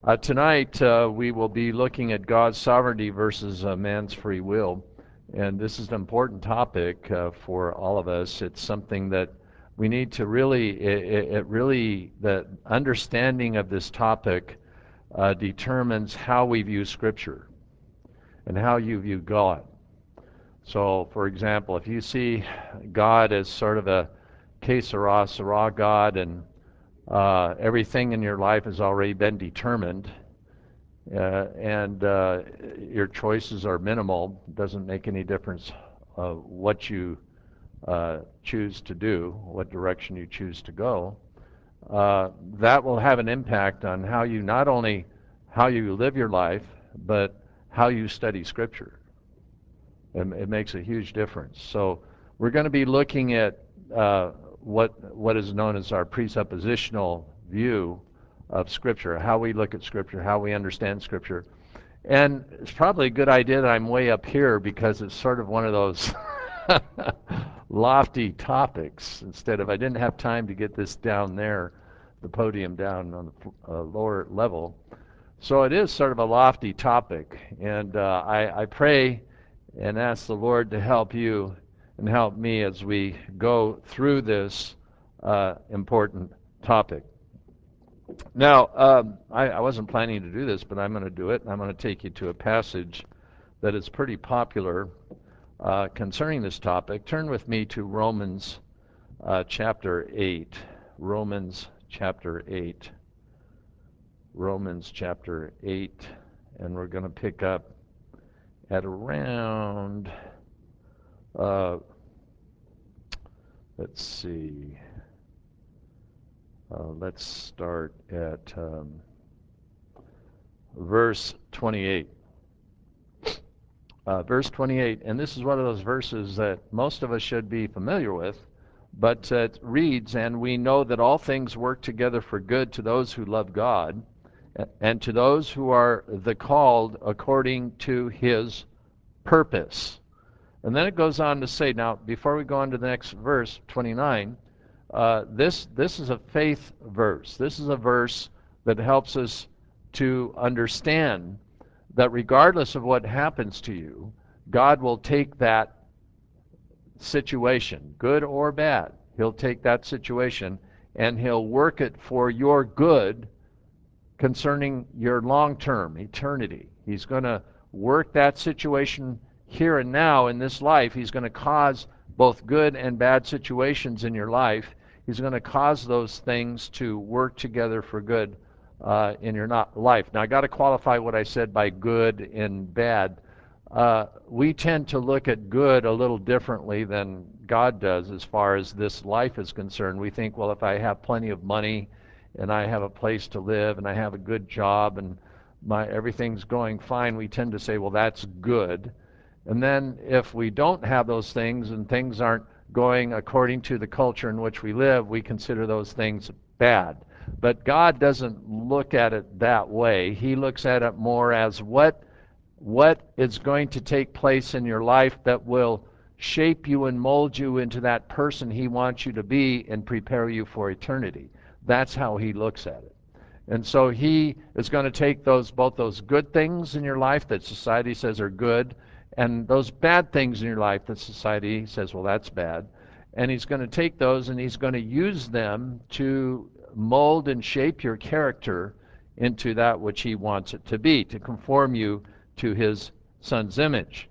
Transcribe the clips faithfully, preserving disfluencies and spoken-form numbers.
Uh, tonight, uh, we will be looking at God's sovereignty versus uh, man's free will. And this is an important topic uh, for all of us. It's something that we need to really, it, it really, the understanding of this topic uh, determines how we view Scripture and how you view God. So, for example, if you see God as sort of a que sera, sera God, and uh, everything in your life has already been determined, uh, and uh, your choices are minimal, doesn't make any difference uh, what you uh, choose to do, what direction you choose to go, uh, that will have an impact on how you not only how you live your life, but how you study Scripture. It, it makes a huge difference. So we're going to be looking at uh, what what is known as our presuppositional view of Scripture, how we look at Scripture, how we understand Scripture. And it's probably a good idea that I'm way up here because it's sort of one of those lofty topics. Instead of, I didn't have time to get this down there, the podium down on the uh, lower level. So it is sort of a lofty topic. And uh, I, I pray and ask the Lord to help you and help me as we go through this uh, important topic. Now, um, I, I wasn't planning to do this, but I'm going to do it. I'm going to take you to a passage that is pretty popular uh, concerning this topic. Turn with me to Romans uh, chapter eight. Romans chapter eight. Romans chapter eight. And we're going to pick up at around, uh, let's see, uh, let's start at um, verse twenty-eight. Uh, verse twenty-eight, and this is one of those verses that most of us should be familiar with, but uh, it reads, "And we know that all things work together for good to those who love God, and to those who are the called according to his purpose." And then it goes on to say, now, before we go on to the next verse, twenty-nine, uh, this, this is a faith verse. This is a verse that helps us to understand that regardless of what happens to you, God will take that situation, good or bad. He'll take that situation and he'll work it for your good concerning your long-term eternity. He's going to work that situation here and now in this life. He's going to cause both good and bad situations in your life. He's going to cause those things to work together for good uh, in your not life. Now, I got to qualify what I said by good and bad. Uh, we tend to look at good a little differently than God does as far as this life is concerned. We think, well, if I have plenty of money and I have a place to live and I have a good job and my everything's going fine, we tend to say, well, that's good. And then if we don't have those things and things aren't going according to the culture in which we live, we consider those things bad. But God doesn't look at it that way. He looks at it more as what what is going to take place in your life that will shape you and mold you into that person he wants you to be and prepare you for eternity. That's how he looks at it. And so he is going to take those both those good things in your life that society says are good and those bad things in your life that society says, well, that's bad. And he's going to take those and he's going to use them to mold and shape your character into that which he wants it to be, to conform you to his son's image.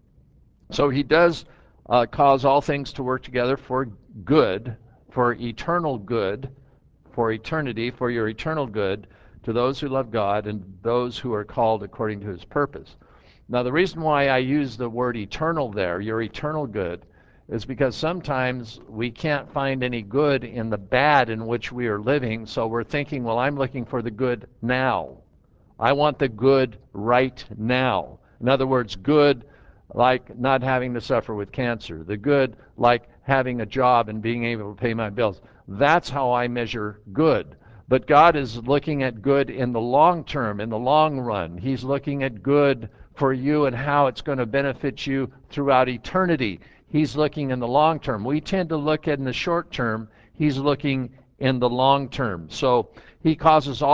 So he does uh, cause all things to work together for good, for eternal good, for eternity, for your eternal good, to those who love God and those who are called according to his purpose. Now, the reason why I use the word eternal there, your eternal good, is because sometimes we can't find any good in the bad in which we are living, so we're thinking, well, I'm looking for the good now. I want the good right now. In other words, good like not having to suffer with cancer, the good like having a job and being able to pay my bills. That's how I measure good. But God is looking at good in the long term, in the long run. He's looking at good for you and how it's going to benefit you throughout eternity. He's looking in the long term. We tend to look at in the short term. He's looking in the long term. So he causes all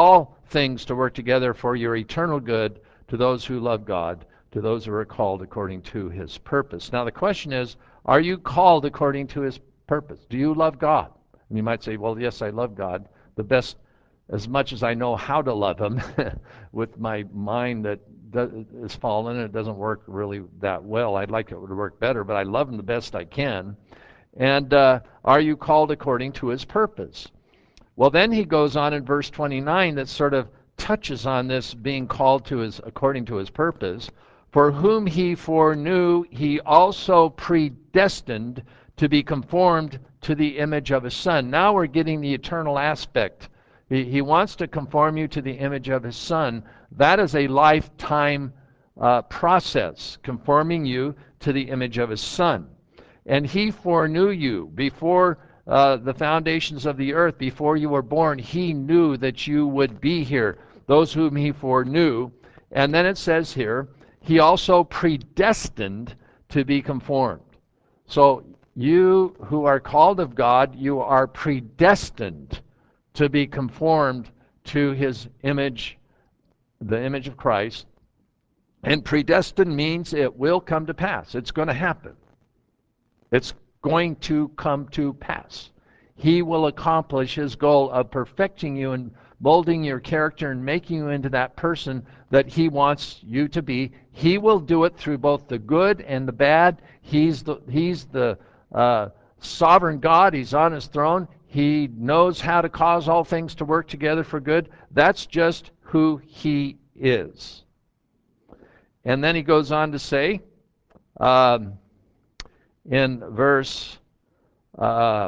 things to work together for your eternal good to those who love God, to those who are called according to his purpose. Now the question is, are you called according to his purpose? Do you love God? And you might say, well, yes, I love God. The best, as much as I know how to love him with my mind that is fallen and it doesn't work really that well. I'd like it to work better, but I love him the best I can. And uh, are you called according to his purpose? Well, then he goes on in verse twenty-nine that sort of touches on this being called to his according to his purpose. For whom he foreknew, he also predestined to be conformed to the image of his Son. Now we're getting the eternal aspect. He, he wants to conform you to the image of his Son. That is a lifetime uh, process, conforming you to the image of his Son. And he foreknew you before uh, the foundations of the earth, before you were born. He knew that you would be here, those whom he foreknew. And then it says here, he also predestined to be conformed. So you who are called of God, you are predestined to be conformed to his image, the image of Christ. And predestined means it will come to pass. It's going to happen. It's going to come to pass. He will accomplish his goal of perfecting you and molding your character and making you into that person that he wants you to be. He will do it through both the good and the bad. He's the, he's the uh, sovereign God. He's on his throne. He knows how to cause all things to work together for good. That's just who he is. And then he goes on to say, um, in verse, uh,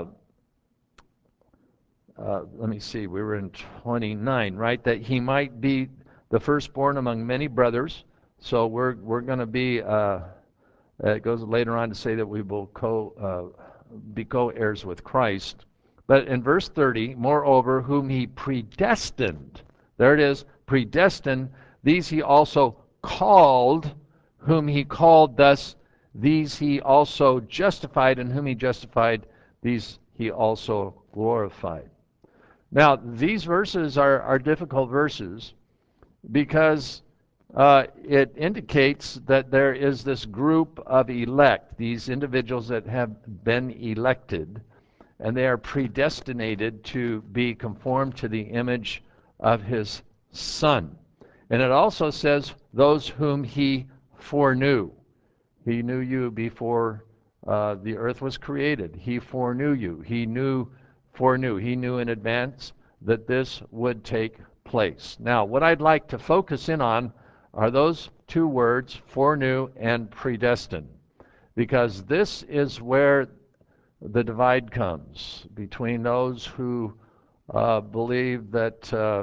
uh, let me see, we were in twenty-nine, right? That he might be the firstborn among many brothers. So we're we're going to be. Uh, it goes later on to say that we will co uh, be co-heirs with Christ. But in verse thirty, moreover, whom he predestined, there it is, predestined. These he also called, whom he called, thus these he also justified, and whom he justified, these he also glorified. Now, these verses are, are difficult verses because uh, it indicates that there is this group of elect, these individuals that have been elected, and they are predestinated to be conformed to the image of his Son. And it also says, those whom he foreknew. He knew you before uh, the earth was created. He foreknew you. He knew, foreknew. He knew in advance that this would take place. Now, what I'd like to focus in on are those two words, foreknew and predestined, because this is where the divide comes between those who uh, believe that uh,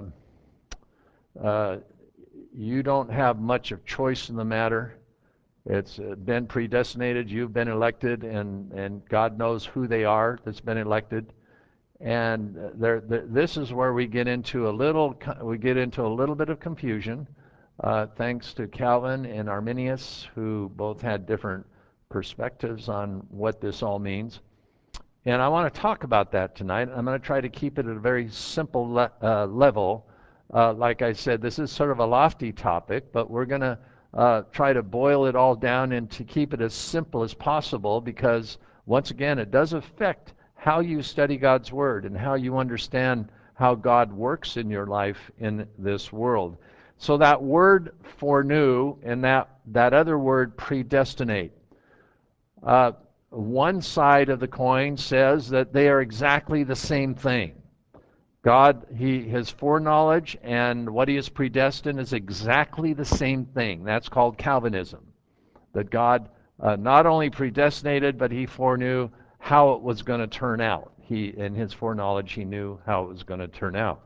uh, you don't have much of choice in the matter. It's been predestinated, you've been elected, and, and God knows who they are that's been elected. And there, there, this is where we get into a little, we get into a little bit of confusion, uh, thanks to Calvin and Arminius, who both had different perspectives on what this all means. And I want to talk about that tonight. I'm going to try to keep it at a very simple le uh, level. Uh, like I said, this is sort of a lofty topic, but we're going to uh, try to boil it all down and to keep it as simple as possible, because once again, it does affect how you study God's Word and how you understand how God works in your life in this world. So that word foreknew and that, that other word predestinate. Uh, one side of the coin says that they are exactly the same thing. God, he, his foreknowledge and what he has predestined is exactly the same thing. That's called Calvinism. That God uh, not only predestinated, but he foreknew how it was going to turn out. He, in his foreknowledge, he knew how it was going to turn out.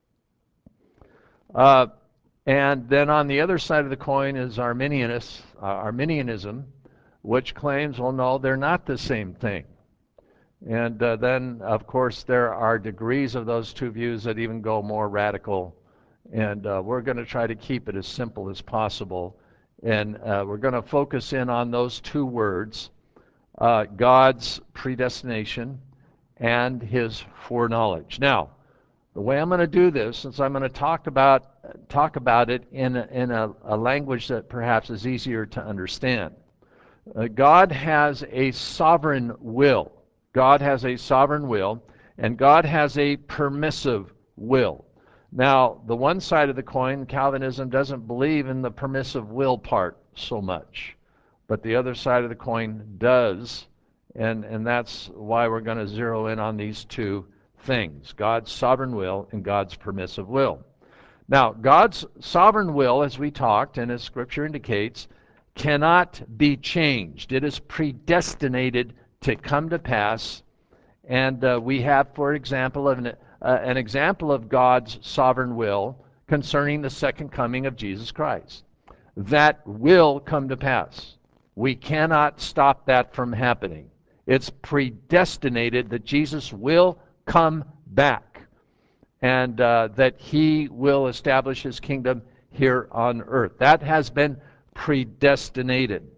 Uh, and then on the other side of the coin is Arminianist, uh, Arminianism, which claims, well, no, they're not the same thing. And uh, then, of course, there are degrees of those two views that even go more radical. And uh, we're going to try to keep it as simple as possible. And uh, we're going to focus in on those two words, uh, God's predestination and his foreknowledge. Now, The way I'm going to do this, since I'm going to talk about talk about it in a, in a, a language that perhaps is easier to understand. Uh, God has a sovereign will. God has a sovereign will, and God has a permissive will. Now, the one side of the coin, Calvinism doesn't believe in the permissive will part so much, but the other side of the coin does, and, and that's why we're going to zero in on these two things, God's sovereign will and God's permissive will. Now, God's sovereign will, as we talked, and as Scripture indicates, cannot be changed. It is predestinated to come to pass. And uh, we have, for example, an, uh, an example of God's sovereign will concerning the second coming of Jesus Christ. That will come to pass. We cannot stop that from happening. It's predestinated that Jesus will come back, and uh, that he will establish his kingdom here on earth. That has been predestinated.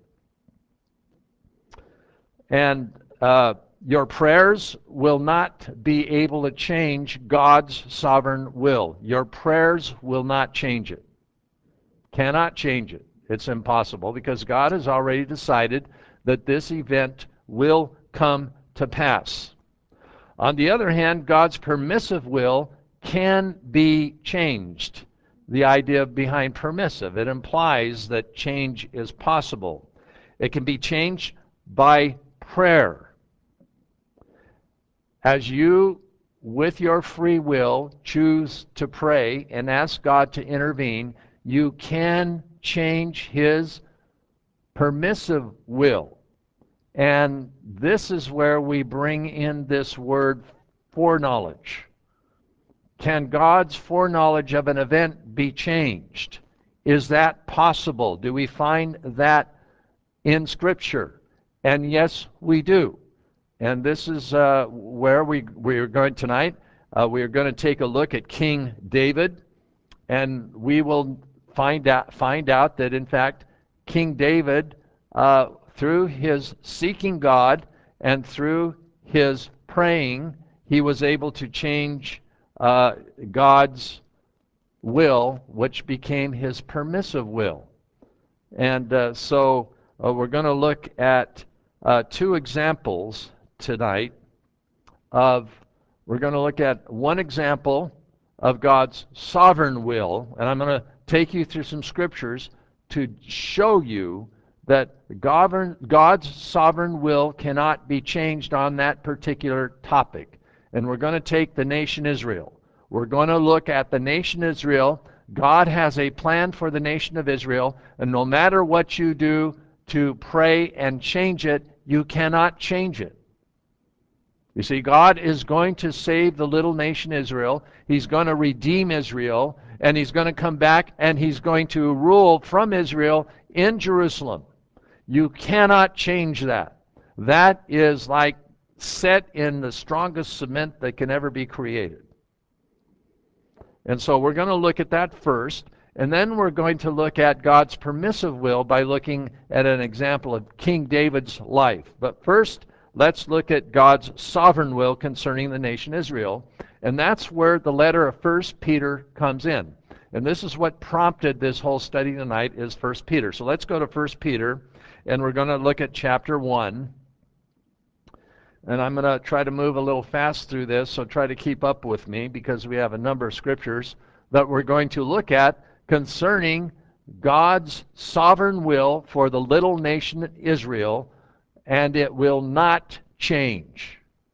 And uh, your prayers will not be able to change God's sovereign will. Your prayers will not change it. Cannot change it. It's impossible, because God has already decided that this event will come to pass. On the other hand, God's permissive will can be changed. The idea behind permissive, it implies that change is possible. It can be changed by prayer. As you, with your free will, choose to pray and ask God to intervene, you can change his permissive will. And this is where we bring in this word foreknowledge. Can God's foreknowledge of an event be changed? Is that possible? Do we find that in Scripture? And yes, we do. And this is uh, where we, we are going tonight. Uh, we are going to take a look at King David, and we will find out, find out that, in fact, King David, uh, through his seeking God and through his praying, he was able to change uh, God's will, which became his permissive will. And uh, so uh, we're going to look at uh, two examples tonight of, we're going to look at one example of God's sovereign will, and I'm going to take you through some scriptures to show you that govern, God's sovereign will cannot be changed on that particular topic. And we're going to take the nation Israel. We're going to look at the nation Israel. God has a plan for the nation of Israel, and no matter what you do to pray and change it, you cannot change it. You see, God is going to save the little nation Israel. He's going to redeem Israel, and he's going to come back, and he's going to rule from Israel in Jerusalem. You cannot change that. That is like set in the strongest cement that can ever be created. And so we're going to look at that first, and then we're going to look at God's permissive will by looking at an example of King David's life. But first, let's look at God's sovereign will concerning the nation Israel, and that's where the letter of First Peter comes in. And this is what prompted this whole study tonight, is First Peter. So let's go to First Peter, and we're going to look at chapter one. And I'm going to try to move a little fast through this, so try to keep up with me, because we have a number of scriptures that we're going to look at concerning God's sovereign will for the little nation Israel, and it will not change.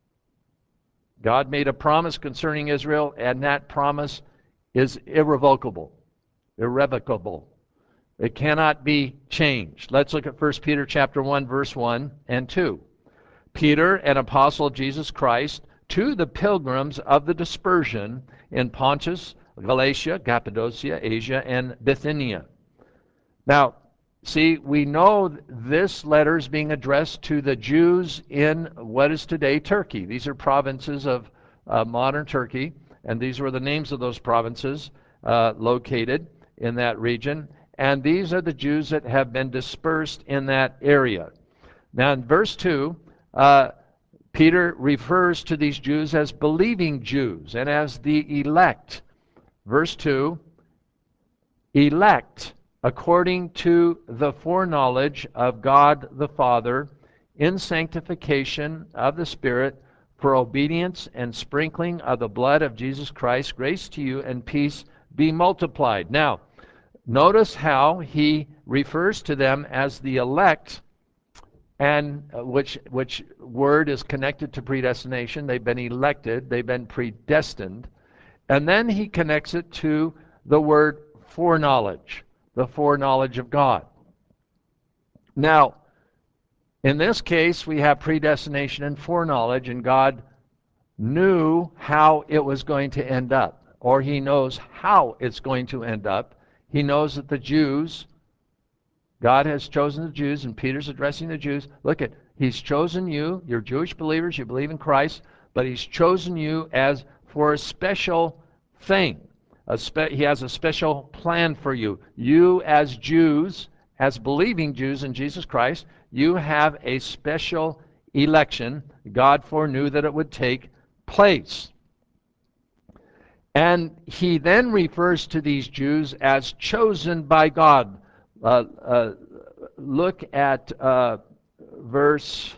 God made a promise concerning Israel, and that promise is irrevocable, irrevocable. It cannot be changed. Let's look at First Peter chapter one, verse one and two. Peter, an apostle of Jesus Christ, to the pilgrims of the dispersion in Pontus, Galatia, Cappadocia, Asia, and Bithynia. Now, see, we know this letter is being addressed to the Jews in what is today Turkey. These are provinces of uh, modern Turkey, and these were the names of those provinces uh, located in that region. And these are the Jews that have been dispersed in that area. Now, in verse two, Uh, Peter refers to these Jews as believing Jews and as the elect. Verse two, elect according to the foreknowledge of God the Father in sanctification of the Spirit for obedience and sprinkling of the blood of Jesus Christ, grace to you and peace be multiplied. Now, notice how he refers to them as the elect, and uh, which which word is connected to predestination. They've been elected, they've been predestined. And then he connects it to the word foreknowledge, the foreknowledge of God. Now, in this case, we have predestination and foreknowledge, and God knew how it was going to end up, or he knows how it's going to end up. He knows that the Jews, God has chosen the Jews, and Peter's addressing the Jews. Look at, he's chosen you, you're Jewish believers, you believe in Christ, but he's chosen you as for a special thing. A spe- he has a special plan for you. You as Jews, as believing Jews in Jesus Christ, you have a special election. God foreknew that it would take place. And he then refers to these Jews as chosen by God. Uh, uh, look at uh, verse,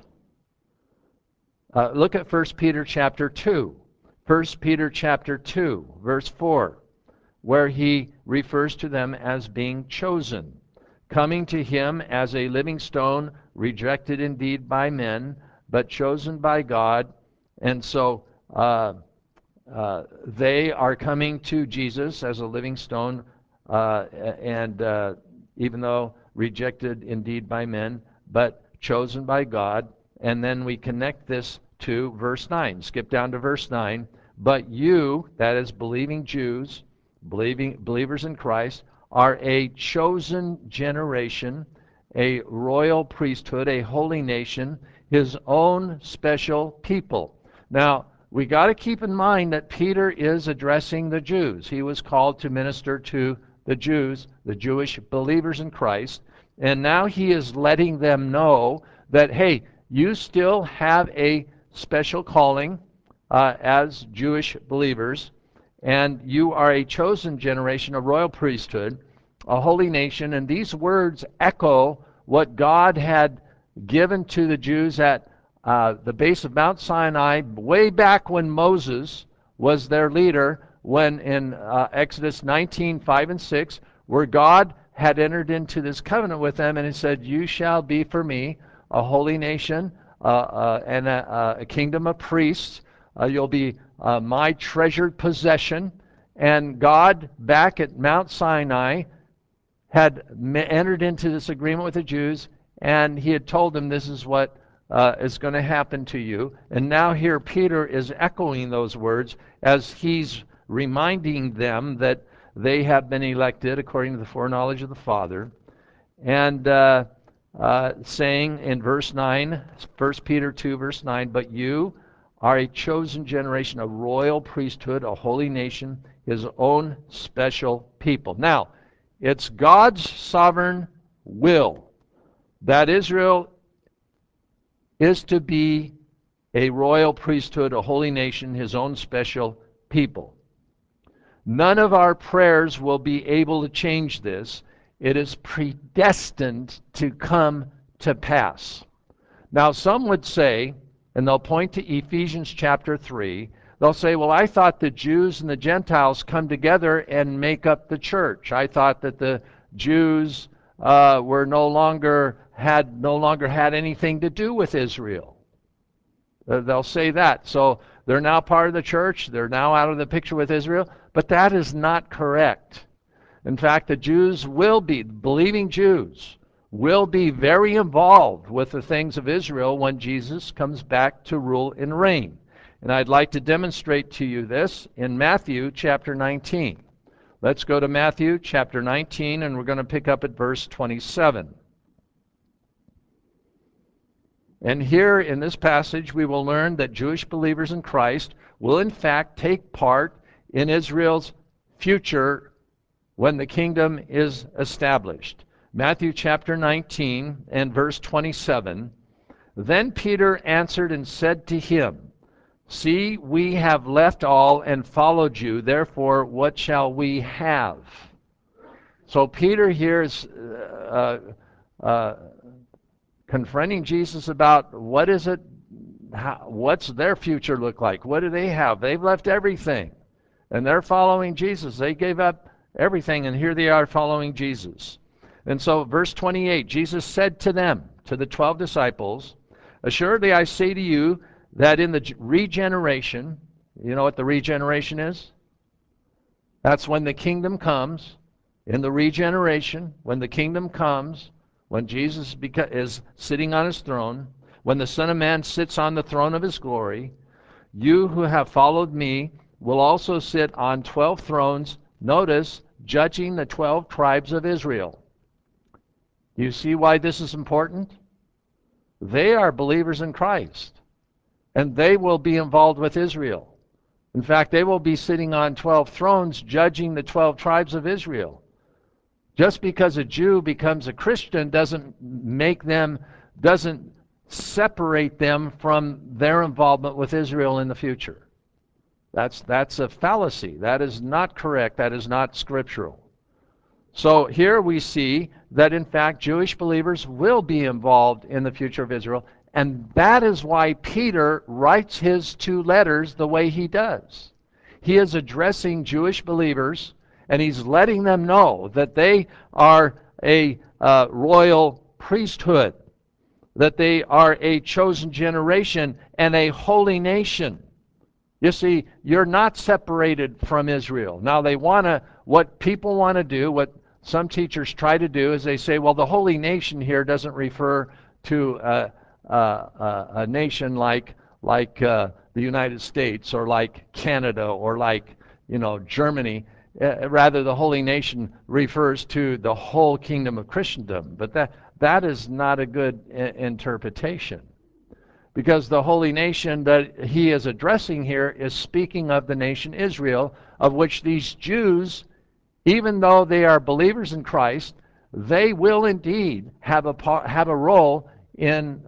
uh, look at First Peter chapter two. First Peter chapter two, verse four, where he refers to them as being chosen, coming to him as a living stone, rejected indeed by men, but chosen by God. And so uh, uh, they are coming to Jesus as a living stone, uh, and uh, even though rejected indeed by men, but chosen by God. And then we connect this to verse nine. Skip down to verse nine. But you, that is believing Jews, believing believers in Christ, are a chosen generation, a royal priesthood, a holy nation, his own special people. Now, we got to keep in mind that Peter is addressing the Jews. He was called to minister to the Jews, the Jewish believers in Christ, and now he is letting them know that, hey, you still have a special calling uh, as Jewish believers, and you are a chosen generation, a royal priesthood, a holy nation. And these words echo what God had given to the Jews at uh, the base of Mount Sinai way back when Moses was their leader, when in uh, Exodus nineteen, five and six, where God had entered into this covenant with them, and he said, you shall be for me a holy nation uh, uh, and a, a kingdom of priests. Uh, you'll be uh, my treasured possession. And God, back at Mount Sinai, had entered into this agreement with the Jews, and he had told them this is what uh, is going to happen to you. And now here Peter is echoing those words as he's reminding them that they have been elected according to the foreknowledge of the Father. And uh, uh, saying in verse nine, First Peter two, verse nine, but you are a chosen generation, a royal priesthood, a holy nation, his own special people. Now, it's God's sovereign will that Israel is to be a royal priesthood, a holy nation, his own special people. None of our prayers will be able to change this. It is predestined to come to pass. Now, some would say, and they'll point to Ephesians chapter three, they'll say, well, I thought the Jews and the Gentiles come together and make up the church. I thought that the Jews uh, were no longer had no longer had anything to do with Israel. Uh, they'll say that. So they're now part of the church. They're now out of the picture with Israel. But that is not correct. In fact, the Jews will be, believing Jews, will be very involved with the things of Israel when Jesus comes back to rule and reign. And I'd like to demonstrate to you this in Matthew chapter nineteen. Let's go to Matthew chapter nineteen, and we're going to pick up at verse twenty-seven. And here in this passage, we will learn that Jewish believers in Christ will in fact take part in Israel's future when the kingdom is established. Matthew chapter nineteen and verse twenty-seven. Then Peter answered and said to him, See, we have left all and followed you. Therefore, what shall we have? So Peter here is uh, uh, confronting Jesus about what is it, how, what's their future look like? What do they have? They've left everything, and they're following Jesus. They gave up everything, and here they are following Jesus. And so, verse twenty-eight, Jesus said to them, to the twelve disciples, Assuredly I say to you that in the regeneration, you know what the regeneration is? That's when the kingdom comes. In the regeneration, when the kingdom comes, when Jesus is sitting on his throne, when the Son of Man sits on the throne of his glory, you who have followed me will also sit on twelve thrones, notice, judging the twelve tribes of Israel. You see why this is important? They are believers in Christ, and they will be involved with Israel. In fact, they will be sitting on twelve thrones judging the twelve tribes of Israel. Just because a Jew becomes a Christian doesn't make them, doesn't separate them from their involvement with Israel in the future. That's, that's a fallacy. That is not correct. That is not scriptural. So here we see that in fact Jewish believers will be involved in the future of Israel, and that is why Peter writes his two letters the way he does. He is addressing Jewish believers, and he's letting them know that they are a uh, royal priesthood, that they are a chosen generation and a holy nation. You see, you're not separated from Israel. Now they want to, what people want to do, what some teachers try to do is they say, well, the holy nation here doesn't refer to uh, uh, uh, a nation like, like uh, the United States or like Canada or like, you know, Germany. Uh, rather, the holy nation refers to the whole kingdom of Christendom. But that, that is not a good I- interpretation. Because the holy nation that he is addressing here is speaking of the nation Israel, of which these Jews, even though they are believers in Christ, they will indeed have a part, have a role in,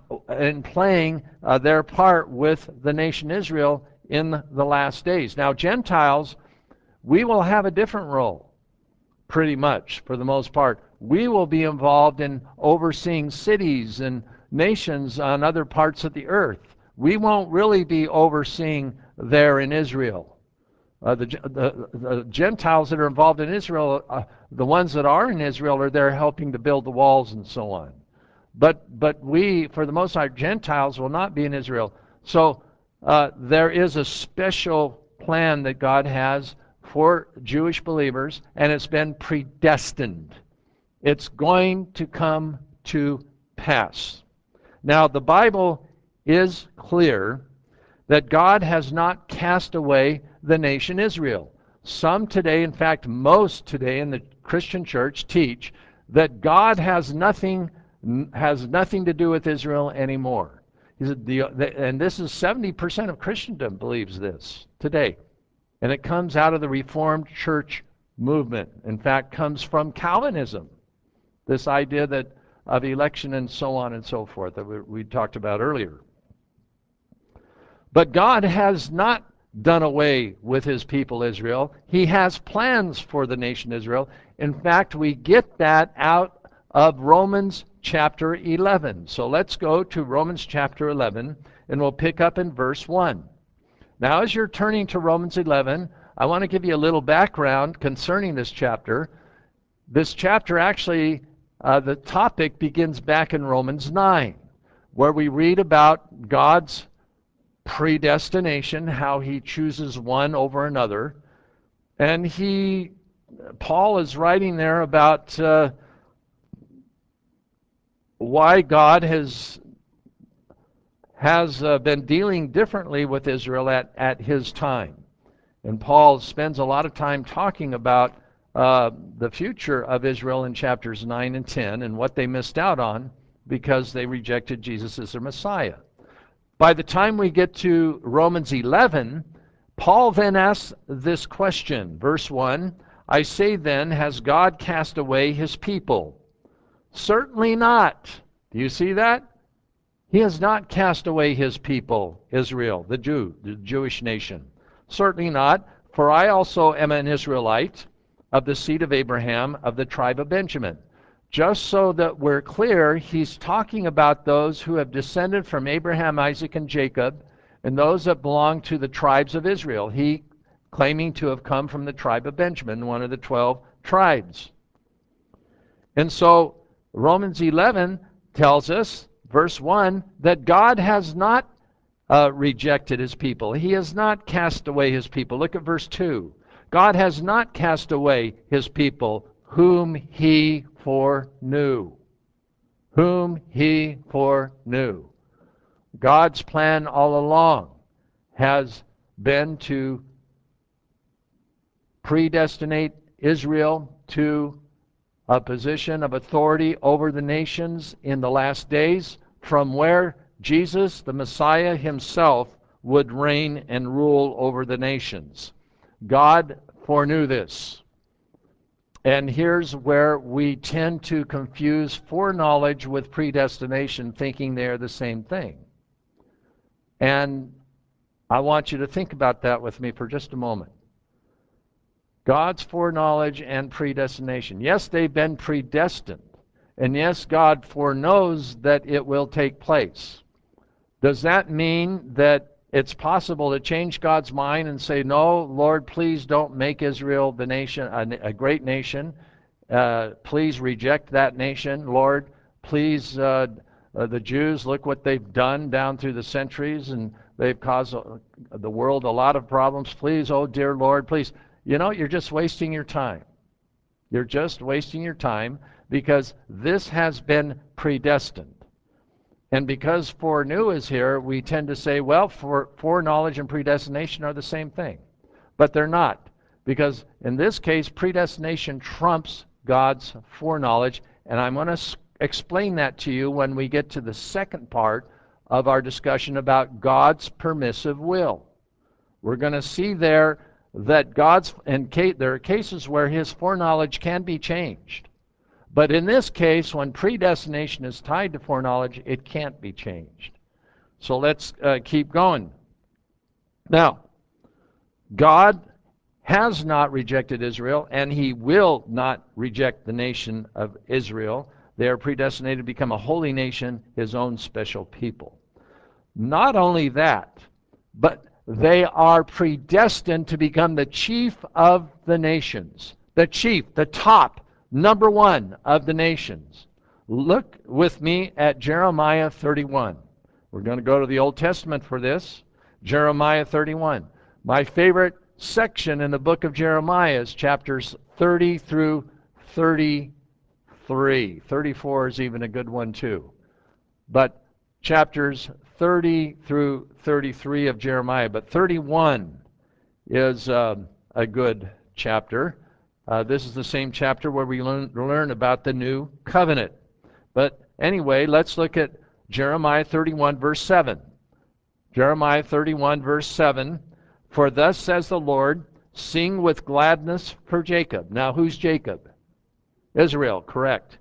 in playing uh, their part with the nation Israel in the last days. Now, Gentiles, we will have a different role, pretty much, for the most part. We will be involved in overseeing cities and nations on other parts of the earth. We won't really be overseeing there in Israel. Uh, the, the, the Gentiles that are involved in Israel, uh, the ones that are in Israel are there helping to build the walls and so on. But, but we, for the most part, Gentiles will not be in Israel. So uh, there is a special plan that God has for Jewish believers, and it's been predestined. It's going to come to pass. Now, the Bible is clear that God has not cast away the nation Israel. Some today, in fact, most today in the Christian church teach that God has nothing has nothing to do with Israel anymore. He said the, the, and this is seventy percent of Christendom believes this today. And it comes out of the Reformed church movement. In fact, comes from Calvinism. This idea that of election and so on and so forth that we, we talked about earlier. But God has not done away with his people Israel. He has plans for the nation Israel. In fact, we get that out of Romans chapter eleven. So let's go to Romans chapter eleven, and we'll pick up in verse one. Now, as you're turning to Romans eleven, I want to give you a little background concerning this chapter. This chapter actually, uh, the topic begins back in Romans nine, where we read about God's predestination, how he chooses one over another. And he, Paul is writing there about uh, why God has has uh, been dealing differently with Israel at, at his time. And Paul spends a lot of time talking about uh, the future of Israel in chapters nine and ten and what they missed out on because they rejected Jesus as their Messiah. By the time we get to Romans eleven, Paul then asks this question, verse one, I say then, has God cast away his people? Certainly not. Do you see that? He has not cast away his people, Israel, the Jew, the Jewish nation. Certainly not, for I also am an Israelite of the seed of Abraham, of the tribe of Benjamin. Just so that we're clear, he's talking about those who have descended from Abraham, Isaac, and Jacob, and those that belong to the tribes of Israel. He claiming to have come from the tribe of Benjamin, one of the twelve tribes. And so Romans eleven tells us, verse one, that God has not uh, rejected his people. He has not cast away his people. Look at verse two. God has not cast away his people whom he foreknew. Whom he foreknew. God's plan all along has been to predestinate Israel to a position of authority over the nations in the last days, from where Jesus, the Messiah himself, would reign and rule over the nations. God foreknew this. And here's where we tend to confuse foreknowledge with predestination, thinking they're the same thing. And I want you to think about that with me for just a moment. God's foreknowledge and predestination. Yes, they've been predestined. And yes, God foreknows that it will take place. Does that mean that it's possible to change God's mind and say, no, Lord, please don't make Israel the nation, a, a great nation. Uh, please reject that nation. Lord, please, uh, uh, the Jews, look what they've done down through the centuries, and they've caused uh, the world a lot of problems. Please, oh dear Lord, please. You know, you're just wasting your time. You're just wasting your time because this has been predestined. And because foreknew is here, we tend to say, well, for, foreknowledge and predestination are the same thing. But they're not. Because in this case, predestination trumps God's foreknowledge. And I'm going to explain that to you when we get to the second part of our discussion about God's permissive will. We're going to see there that God's, and there are cases where his foreknowledge can be changed. But in this case, when predestination is tied to foreknowledge, it can't be changed. So let's uh, keep going. Now, God has not rejected Israel, and he will not reject the nation of Israel. They are predestinated to become a holy nation, his own special people. Not only that, but they are predestined to become the chief of the nations. The chief, the top, number one of the nations. Look with me at Jeremiah thirty-one. We're going to go to the Old Testament for this. Jeremiah thirty-one. My favorite section in the book of Jeremiah is chapters thirty through thirty-three. thirty-four is even a good one too. But chapters thirty through thirty-three of Jeremiah, but thirty-one is uh, a good chapter. Uh, this is the same chapter where we learn, learn about the new covenant. But anyway, let's look at Jeremiah thirty-one, verse seven. Jeremiah thirty-one, verse seven. For thus says the Lord, sing with gladness for Jacob. Now, who's Jacob? Israel, correct.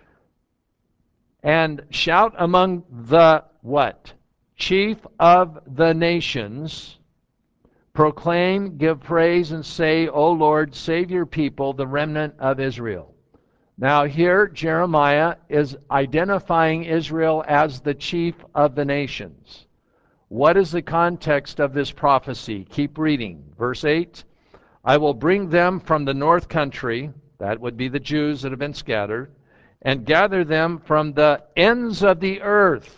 And shout among the what? Chief of the nations. Proclaim, give praise, and say, O Lord, save your people, the remnant of Israel. Now here, Jeremiah is identifying Israel as the chief of the nations. What is the context of this prophecy? Keep reading. Verse eight, I will bring them from the north country, that would be the Jews that have been scattered, and gather them from the ends of the earth.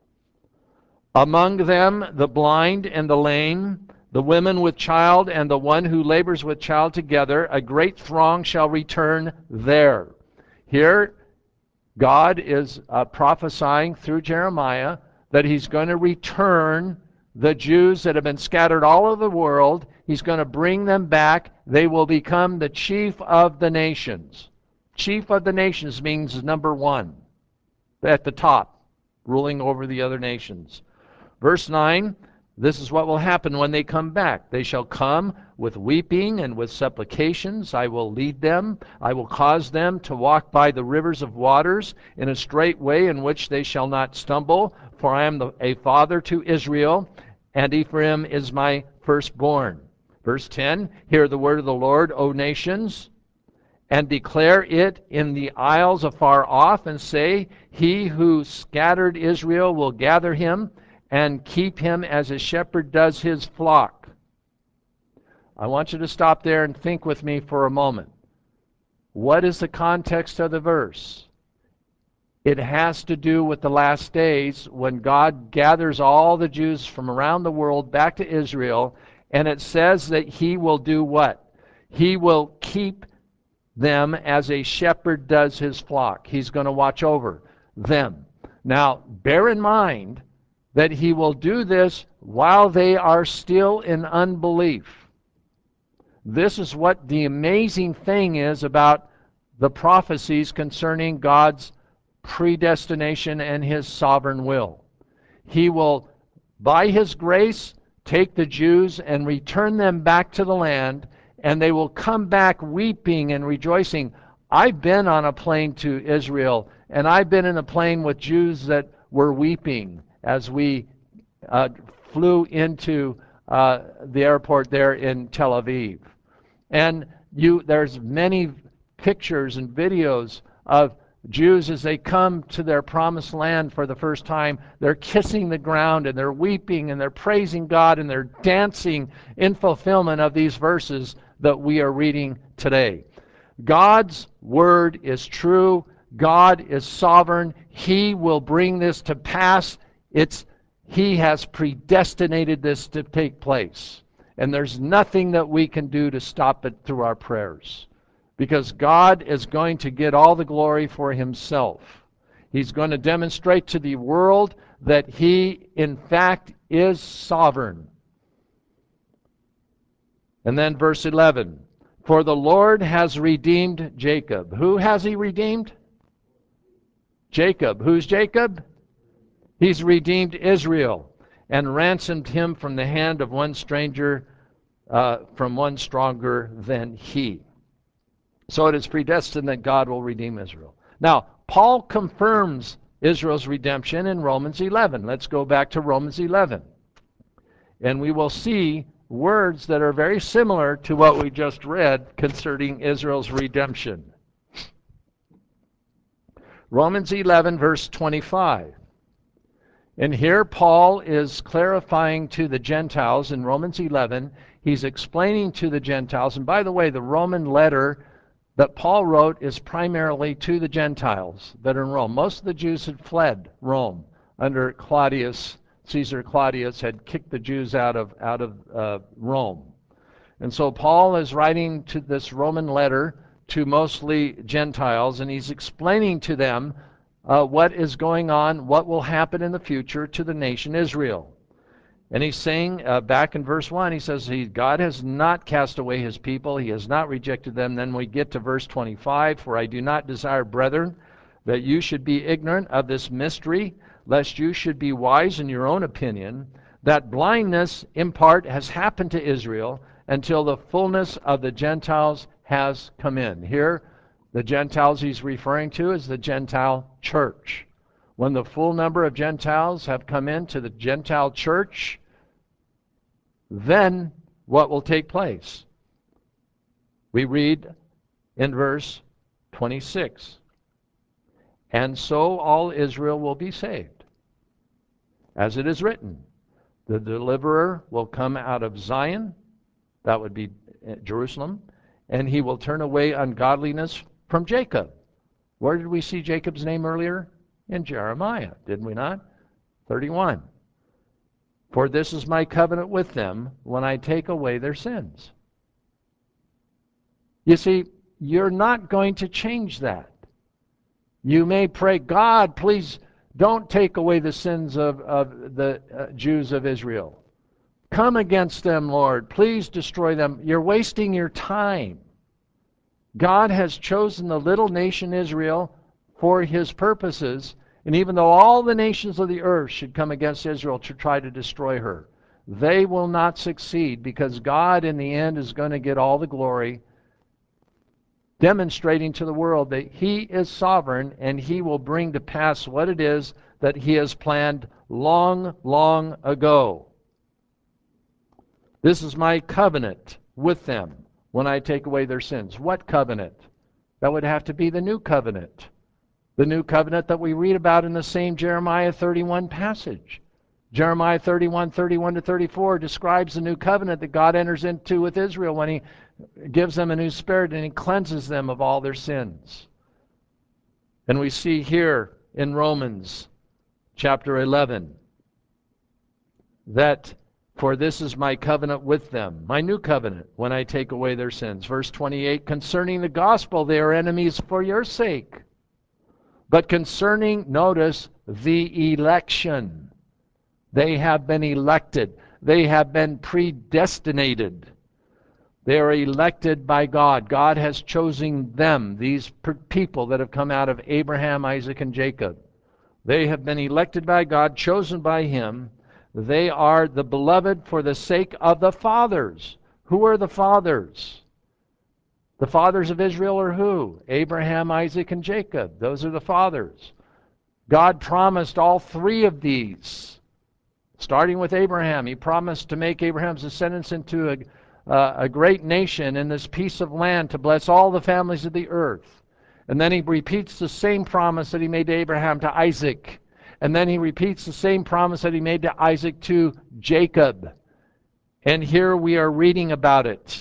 Among them the blind and the lame, the women with child, and the one who labors with child together, a great throng shall return there. Here, God is uh, prophesying through Jeremiah that he's going to return the Jews that have been scattered all over the world. He's going to bring them back. They will become the chief of the nations. Chief of the nations means number one, at the top, ruling over the other nations. Verse nine, This is what will happen when they come back. They shall come with weeping and with supplications. I will lead them. I will cause them to walk by the rivers of waters in a straight way in which they shall not stumble. For I am the, a father to Israel, and Ephraim is my firstborn. Verse ten, hear the word of the Lord, O nations, and declare it in the isles afar off, and say, He who scattered Israel will gather him, and keep him as a shepherd does his flock. I want you to stop there and think with me for a moment. What is the context of the verse? It has to do with the last days when God gathers all the Jews from around the world back to Israel, and it says that He will do what? He will keep them as a shepherd does his flock. He's going to watch over them. Now, bear in mind that He will do this while they are still in unbelief. This is what the amazing thing is about the prophecies concerning God's predestination and His sovereign will. He will, by His grace, take the Jews and return them back to the land, and they will come back weeping and rejoicing. I've been on a plane to Israel, and I've been in a plane with Jews that were weeping as we uh, flew into uh, the airport there in Tel Aviv. And you, there's many pictures and videos of Jews as they come to their promised land for the first time. They're kissing the ground, and they're weeping, and they're praising God, and they're dancing in fulfillment of these verses that we are reading today. God's word is true. God is sovereign. He will bring this to pass. It's He has predestinated this to take place. And there's nothing that we can do to stop it through our prayers. Because God is going to get all the glory for Himself. He's going to demonstrate to the world that He, in fact, is sovereign. And then verse eleven. For the Lord has redeemed Jacob. Who has He redeemed? Jacob. Who's Jacob? He's redeemed Israel and ransomed him from the hand of one stranger, uh, from one stronger than he. So it is predestined that God will redeem Israel. Now, Paul confirms Israel's redemption in Romans eleven. Let's go back to Romans eleven. And we will see words that are very similar to what we just read concerning Israel's redemption. Romans eleven, verse twenty-five. And here Paul is clarifying to the Gentiles in Romans eleven. He's explaining to the Gentiles. And by the way, the Roman letter that Paul wrote is primarily to the Gentiles that are in Rome. Most of the Jews had fled Rome under Claudius. Caesar Claudius had kicked the Jews out of, out of uh, Rome. And so Paul is writing to this Roman letter to mostly Gentiles, and he's explaining to them Uh, what is going on, what will happen in the future to the nation Israel. And he's saying uh, back in verse one, he says, he, God has not cast away His people. He has not rejected them. Then we get to verse twenty-five, for I do not desire, brethren, that you should be ignorant of this mystery, lest you should be wise in your own opinion, that blindness in part has happened to Israel until the fullness of the Gentiles has come in. Here, the Gentiles he's referring to is the Gentile church. When the full number of Gentiles have come into the Gentile church, then what will take place? We read in verse twenty-six, and so all Israel will be saved. As it is written, the deliverer will come out of Zion, that would be Jerusalem, and he will turn away ungodliness from Jacob. Where did we see Jacob's name earlier? In Jeremiah, did we not? thirty-one. For this is my covenant with them when I take away their sins. You see, you're not going to change that. You may pray, God, please don't take away the sins of, of the uh, Jews of Israel. Come against them, Lord. Please destroy them. You're wasting your time. God has chosen the little nation Israel for His purposes, and even though all the nations of the earth should come against Israel to try to destroy her, they will not succeed, because God in the end is going to get all the glory, demonstrating to the world that He is sovereign and He will bring to pass what it is that He has planned long, long ago. This is my covenant with them when I take away their sins. What covenant? That would have to be the new covenant. The new covenant that we read about in the same Jeremiah thirty-one passage. Jeremiah thirty-one, thirty-one to thirty-four describes the new covenant that God enters into with Israel when He gives them a new spirit and He cleanses them of all their sins. And we see here in Romans chapter eleven that, for this is my covenant with them, my new covenant, when I take away their sins. Verse twenty-eight, concerning the gospel they are enemies for your sake. But concerning, notice, the election, they have been elected. They have been predestinated. They are elected by God. God has chosen them, these people that have come out of Abraham, Isaac, and Jacob. They have been elected by God, chosen by Him. They are the beloved for the sake of the fathers. Who are the fathers? The fathers of Israel are who? Abraham, Isaac, and Jacob. Those are the fathers. God promised all three of these. Starting with Abraham, He promised to make Abraham's descendants into a, uh, a great nation in this piece of land to bless all the families of the earth. And then He repeats the same promise that He made to Abraham to Isaac. And then He repeats the same promise that He made to Isaac to Jacob. And here we are reading about it.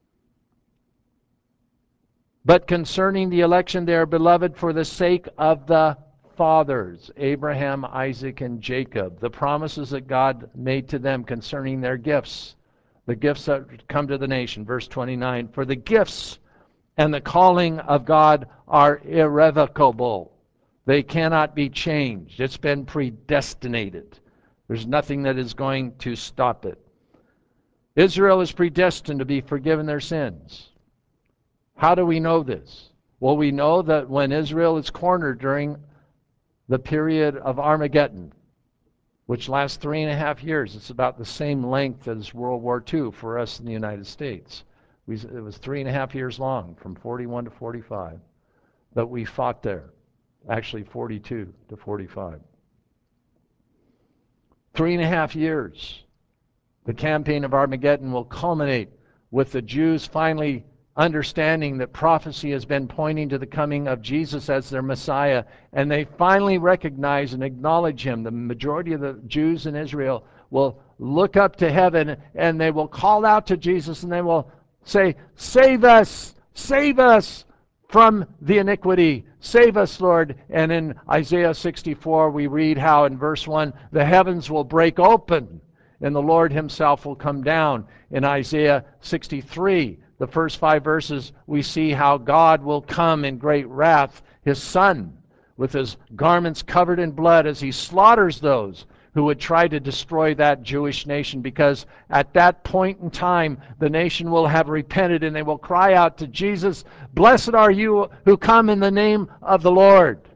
But concerning the election, they are beloved for the sake of the fathers, Abraham, Isaac, and Jacob. The promises that God made to them concerning their gifts, the gifts that come to the nation. Verse twenty-nine, for the gifts and the calling of God are irrevocable. They cannot be changed. It's been predestinated. There's nothing that is going to stop it. Israel is predestined to be forgiven their sins. How do we know this? Well, we know that when Israel is cornered during the period of Armageddon, which lasts three and a half years, it's about the same length as World War Two for us in the United States. We, it was three and a half years long, from forty-one to forty-five, that we fought there. Actually, forty-two to forty-five. Three and a half years. The campaign of Armageddon will culminate with the Jews finally understanding that prophecy has been pointing to the coming of Jesus as their Messiah, and they finally recognize and acknowledge Him. The majority of the Jews in Israel will look up to heaven and they will call out to Jesus and they will say, save us, save us from the iniquity. Save us, Lord. And in Isaiah sixty-four we read how in verse one, the heavens will break open and the Lord Himself will come down. In Isaiah sixty-three, the first five verses, we see how God will come in great wrath, His Son, with His garments covered in blood as He slaughters those who would try to destroy that Jewish nation, because at that point in time, the nation will have repented and they will cry out to Jesus, blessed are you who come in the name of the Lord.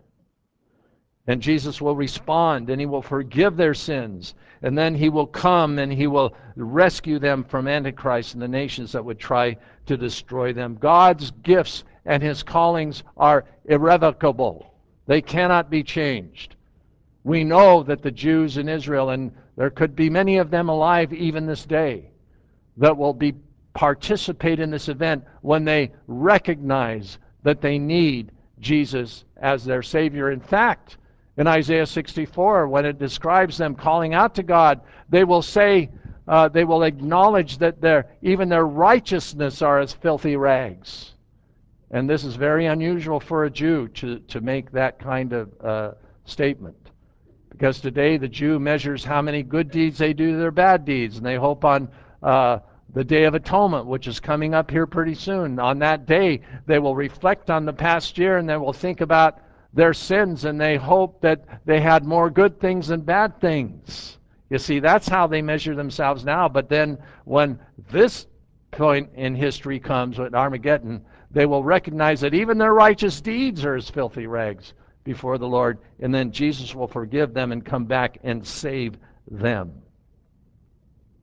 And Jesus will respond and He will forgive their sins. And then He will come and He will rescue them from Antichrist and the nations that would try to destroy them. God's gifts and His callings are irrevocable. They cannot be changed. We know that the Jews in Israel, and there could be many of them alive even this day, that will be participate in this event when they recognize that they need Jesus as their Savior. In fact, in Isaiah sixty-four, when it describes them calling out to God, they will say, uh, they will acknowledge that their even their righteousness are as filthy rags. And this is very unusual for a Jew to, to make that kind of uh, statement. Because today the Jew measures how many good deeds they do to their bad deeds, and they hope on uh, the Day of Atonement, which is coming up here pretty soon. On that day, they will reflect on the past year and they will think about their sins, and they hope that they had more good things than bad things. You see, that's how they measure themselves now. But then when this point in history comes, with Armageddon, they will recognize that even their righteous deeds are as filthy rags before the Lord, and then Jesus will forgive them and come back and save them.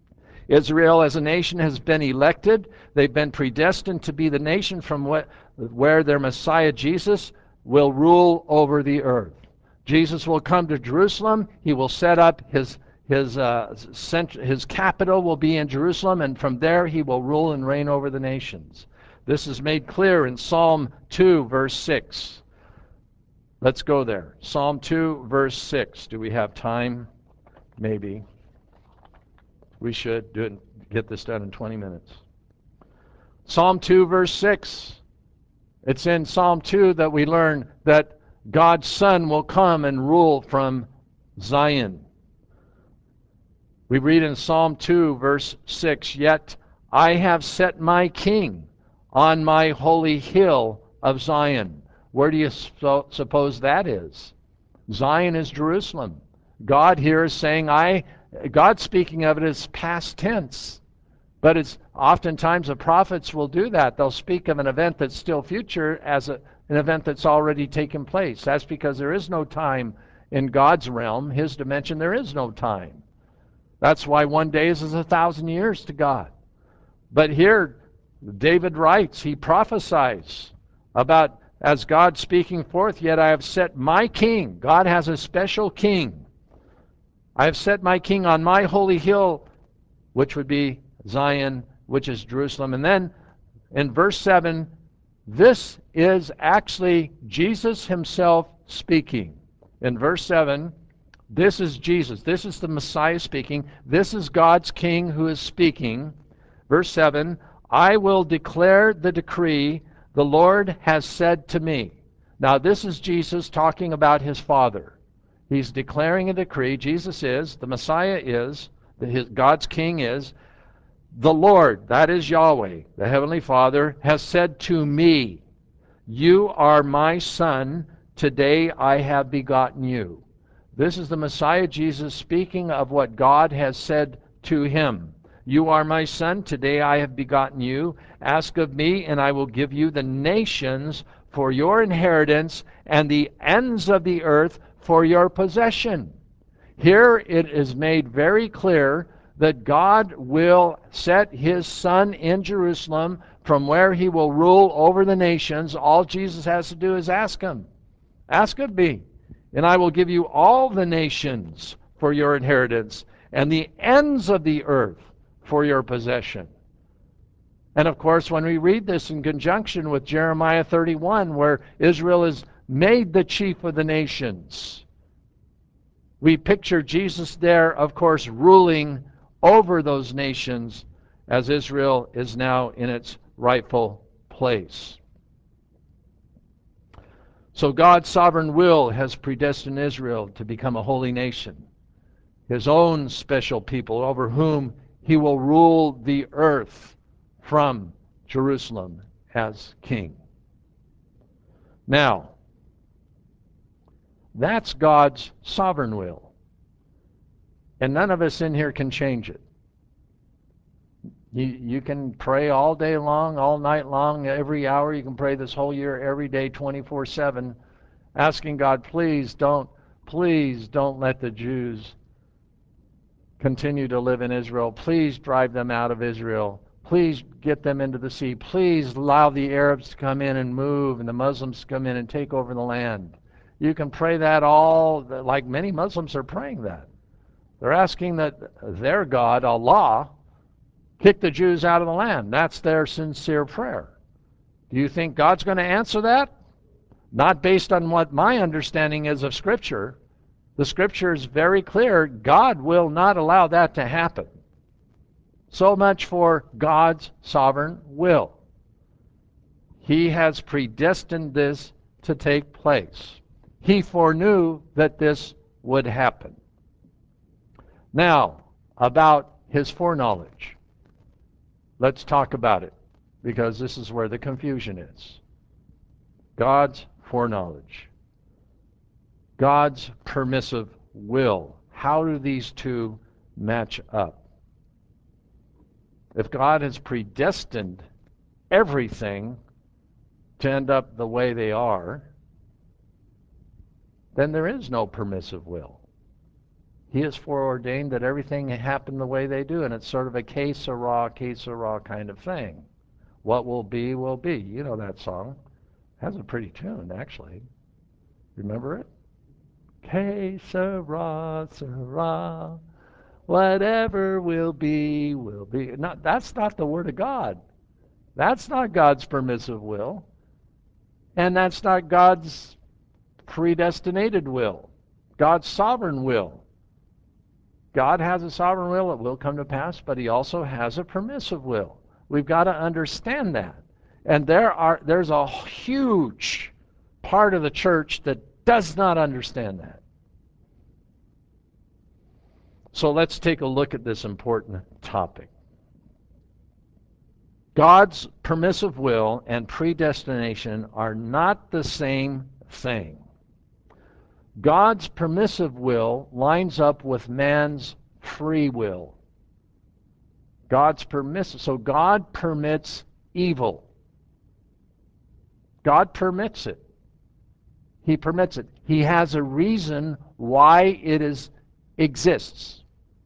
Israel as a nation has been elected. They've been predestined to be the nation from what, where their Messiah Jesus will rule over the earth. Jesus will come to Jerusalem. He will set up his his uh, cent- his capital will be in Jerusalem, and from there he will rule and reign over the nations. This is made clear in Psalm two, verse six. Let's go there. Psalm two, verse six. Do we have time? Maybe. We should do it, get this done in twenty minutes. Psalm two, verse six. It's in Psalm two that we learn that God's Son will come and rule from Zion. We read in Psalm two, verse six, "Yet I have set my king on my holy hill of Zion." Where do you so, suppose that is? Zion is Jerusalem. God here is saying, I, God speaking of it as past tense. But it's oftentimes the prophets will do that. They'll speak of an event that's still future as a, an event that's already taken place. That's because there is no time in God's realm, his dimension. There is no time. That's why one day is as a thousand years to God. But here, David writes, he prophesies about, as God speaking forth, "Yet I have set my king." God has a special king. "I have set my king on my holy hill," which would be Zion, which is Jerusalem. And then in verse seven, this is actually Jesus himself speaking. In verse seven, this is Jesus. This is the Messiah speaking. This is God's King who is speaking. Verse seven, "I will declare the decree the Lord has said to me." Now this is Jesus talking about his Father. He's declaring a decree. Jesus is, the Messiah is, the, his, God's King is. "The Lord," that is Yahweh, the Heavenly Father, "has said to me, you are my Son, today I have begotten you." This is the Messiah Jesus speaking of what God has said to him. "You are my Son, today I have begotten you. Ask of me, and I will give you the nations for your inheritance, and the ends of the earth for your possession." Here it is made very clear that God will set his Son in Jerusalem, from where he will rule over the nations. All Jesus has to do is ask him. "Ask of me, and I will give you all the nations for your inheritance, and the ends of the earth for your possession." And of course, when we read this in conjunction with Jeremiah thirty-one, where Israel is made the chief of the nations, we picture Jesus there, of course, ruling over those nations as Israel is now in its rightful place. So God's sovereign will has predestined Israel to become a holy nation, his own special people over whom he will rule the earth from Jerusalem as king. Now, that's God's sovereign will. And none of us in here can change it. You, you can pray all day long, all night long, every hour. You can pray this whole year, every day, twenty-four seven, asking God, please don't, please don't let the Jews continue to live in Israel. Please drive them out of Israel. Please get them into the sea. Please allow the Arabs to come in and move and the Muslims to come in and take over the land. You can pray that all, like many Muslims are praying that. They're asking that their God, Allah, kick the Jews out of the land. That's their sincere prayer. Do you think God's going to answer that? Not based on what my understanding is of Scripture. The Scripture is very clear. God will not allow that to happen. So much for God's sovereign will. He has predestined this to take place. He foreknew that this would happen. Now, about his foreknowledge. Let's talk about it, because this is where the confusion is. God's foreknowledge. God's permissive will. How do these two match up? If God has predestined everything to end up the way they are, then there is no permissive will. He has foreordained that everything happen the way they do, and it's sort of a que sera, que sera kind of thing. What will be, will be. You know that song. It has a pretty tune, actually. Remember it? Que sera, sera. Whatever will be, will be. Not, that's not the Word of God. That's not God's permissive will. And that's not God's predestinated will. God's sovereign will. God has a sovereign will. It will come to pass, but He also has a permissive will. We've got to understand that. And there are there's a huge part of the church that does not understand that. So let's take a look at this important topic. God's permissive will and predestination are not the same thing. God's permissive will lines up with man's free will. God's permissive, so God permits evil. God permits it. He permits it. He has a reason why it is exists.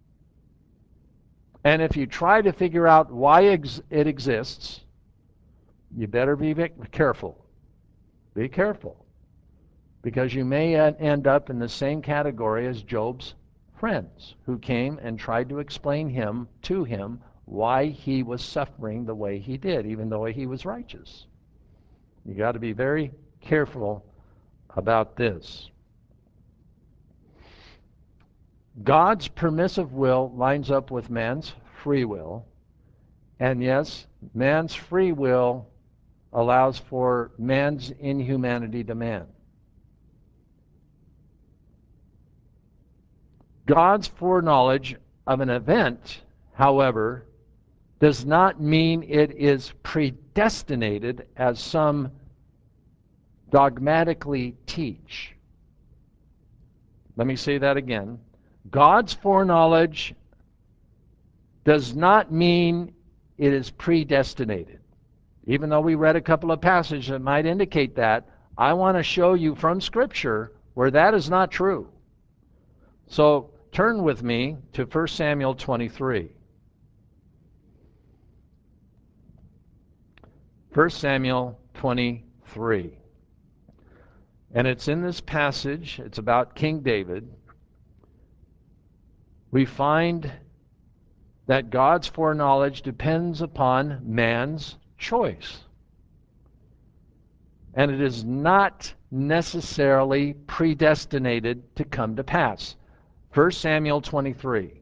And if you try to figure out why ex- it exists, you better be careful. Be careful. Because you may end up in the same category as Job's friends, who came and tried to explain him to him why he was suffering the way he did, even though he was righteous. You got to be very careful about this. God's permissive will lines up with man's free will. And yes, man's free will allows for man's inhumanity to man. God's foreknowledge of an event, however, does not mean it is predestinated as some dogmatically teach. Let me say that again. God's foreknowledge does not mean it is predestinated. Even though we read a couple of passages that might indicate that, I want to show you from Scripture where that is not true. So turn with me to First Samuel twenty-three. First Samuel twenty-three. And it's in this passage, it's about King David. We find that God's foreknowledge depends upon man's choice. And it is not necessarily predestinated to come to pass. First Samuel twenty-three.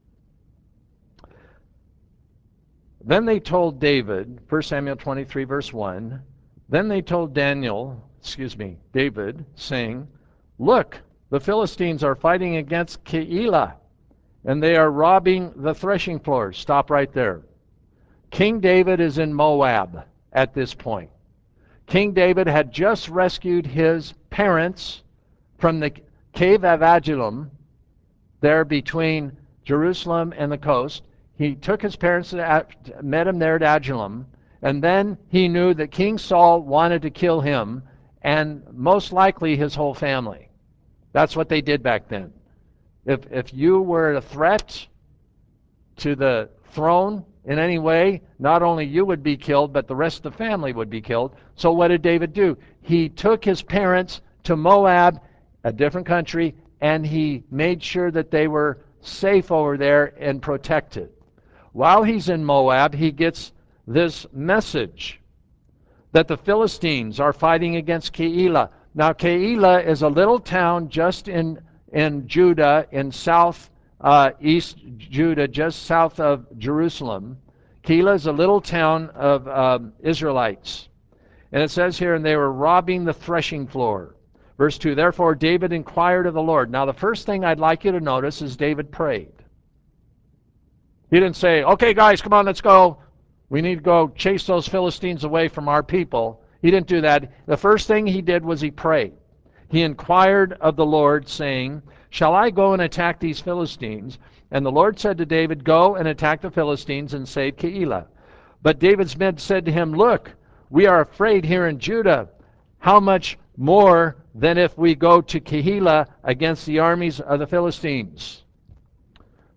Then they told David, First Samuel twenty-three, verse one, then they told Daniel, excuse me, David, saying, look, the Philistines are fighting against Keilah, and they are robbing the threshing floors. Stop right there. King David is in Moab at this point. King David had just rescued his parents from the cave of Adullam, there between Jerusalem and the coast. He took his parents, met him there at Adullam, and then he knew that King Saul wanted to kill him, and most likely his whole family. That's what they did back then. If, if you were a threat to the throne in any way, not only you would be killed, but the rest of the family would be killed. So what did David do? He took his parents to Moab, a different country, and he made sure that they were safe over there and protected. While he's in Moab, he gets this message that the Philistines are fighting against Keilah. Now, Keilah is a little town just in, in Judah, in south uh, east Judah, just south of Jerusalem. Keilah is a little town of um, Israelites. And it says here, and they were robbing the threshing floor. Verse two, therefore David inquired of the Lord. Now, the first thing I'd like you to notice is David prayed. He didn't say, okay, guys, come on, let's go. We need to go chase those Philistines away from our people. He didn't do that. The first thing he did was he prayed. He inquired of the Lord, saying, shall I go and attack these Philistines? And the Lord said to David, go and attack the Philistines and save Keilah. But David's men said to him, look, we are afraid here in Judah. How much more than if we go to Keilah against the armies of the Philistines?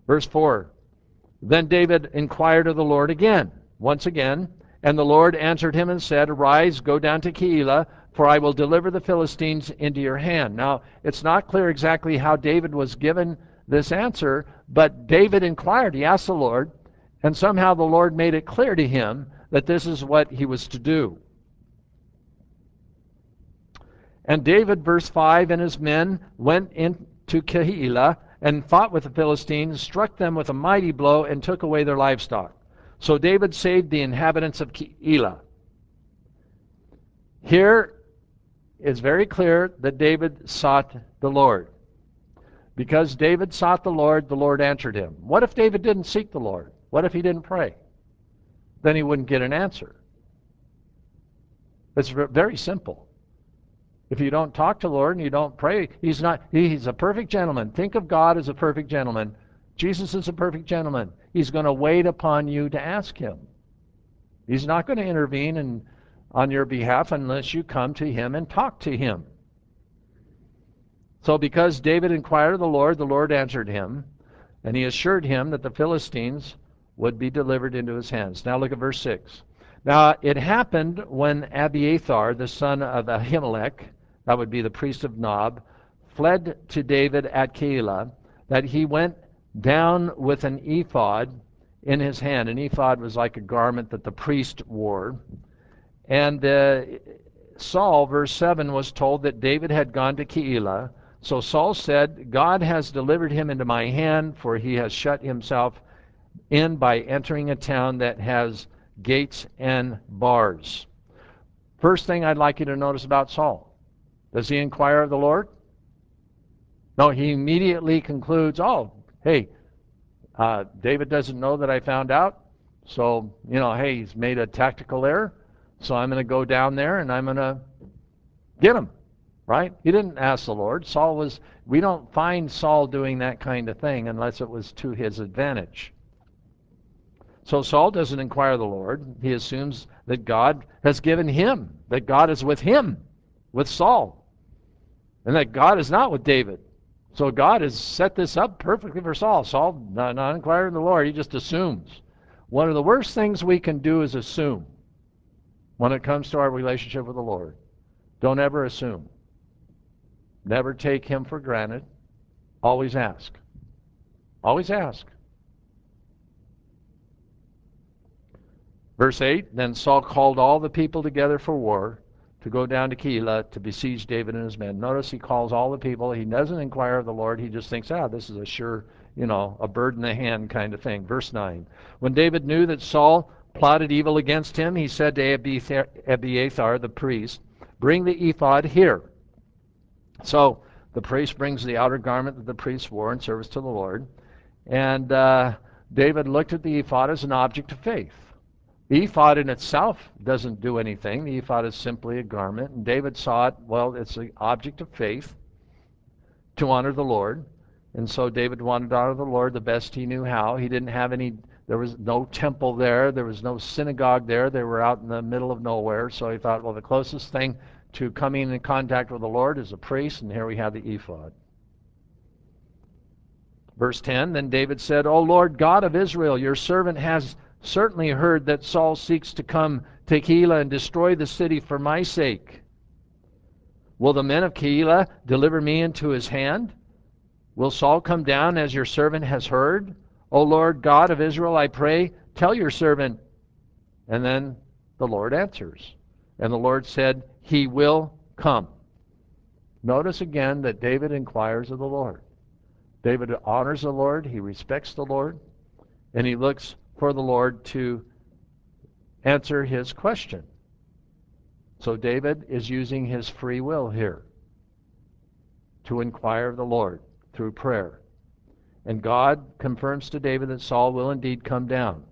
Verse four, then David inquired of the Lord again, once again, and the Lord answered him and said, arise, go down to Keilah, for I will deliver the Philistines into your hand. Now, it's not clear exactly how David was given this answer, but David inquired. He asked the Lord, and somehow the Lord made it clear to him that this is what he was to do. And David, verse five, and his men went into Keilah and fought with the Philistines, struck them with a mighty blow, and took away their livestock. So David saved the inhabitants of Keilah. Here it's very clear that David sought the Lord. Because David sought the Lord, the Lord answered him. What if David didn't seek the Lord? What if he didn't pray? Then he wouldn't get an answer. It's very simple. If you don't talk to the Lord and you don't pray, he's not, he's a perfect gentleman. Think of God as a perfect gentleman. Jesus is a perfect gentleman. He's going to wait upon you to ask him. He's not going to intervene in, on your behalf unless you come to him and talk to him. So because David inquired of the Lord, the Lord answered him, and he assured him that the Philistines would be delivered into his hands. Now look at verse six. Now it happened when Abiathar, the son of Ahimelech, that would be the priest of Nob, fled to David at Keilah, that he went down with an ephod in his hand. An ephod was like a garment that the priest wore. And uh, Saul, verse seven, was told that David had gone to Keilah. So Saul said, God has delivered him into my hand, for he has shut himself in by entering a town that has gates and bars. First thing I'd like you to notice about Saul. Does he inquire of the Lord? No, he immediately concludes, oh, hey, uh, David doesn't know that I found out. So, you know, hey, he's made a tactical error. So I'm going to go down there and I'm going to get him. Right? He didn't ask the Lord. Saul was, we don't find Saul doing that kind of thing unless it was to his advantage. So Saul doesn't inquire of the Lord. He assumes that God has given him, that God is with him, with Saul, and that God is not with David. So God has set this up perfectly for Saul. Saul, not, not inquiring of the Lord, he just assumes. One of the worst things we can do is assume when it comes to our relationship with the Lord. Don't ever assume. Never take him for granted. Always ask. Always ask. Verse eight, then Saul called all the people together for war to go down to Keilah to besiege David and his men. Notice he calls all the people. He doesn't inquire of the Lord. He just thinks, ah, this is a sure, you know, a bird in the hand kind of thing. Verse nine, when David knew that Saul plotted evil against him, he said to Abiathar, Abiathar the priest, bring the ephod here. So the priest brings the outer garment that the priest wore in service to the Lord. And uh, David looked at the ephod as an object of faith. The ephod in itself doesn't do anything. The ephod is simply a garment. And David saw it, well, it's an object of faith to honor the Lord. And so David wanted to honor the Lord the best he knew how. He didn't have any, there was no temple there. There was no synagogue there. They were out in the middle of nowhere. So he thought, well, the closest thing to coming in contact with the Lord is a priest, and here we have the ephod. Verse ten, then David said, O Lord God of Israel, your servant has certainly heard that Saul seeks to come to Keilah and destroy the city for my sake. Will the men of Keilah deliver me into his hand? Will Saul come down as your servant has heard? O Lord God of Israel, I pray, tell your servant. And then the Lord answers. And the Lord said, he will come. Notice again that David inquires of the Lord. David honors the Lord, he respects the Lord, and he looks for the Lord to answer his question. So David is using his free will here to inquire of the Lord through prayer. And God confirms to David that Saul will indeed come down.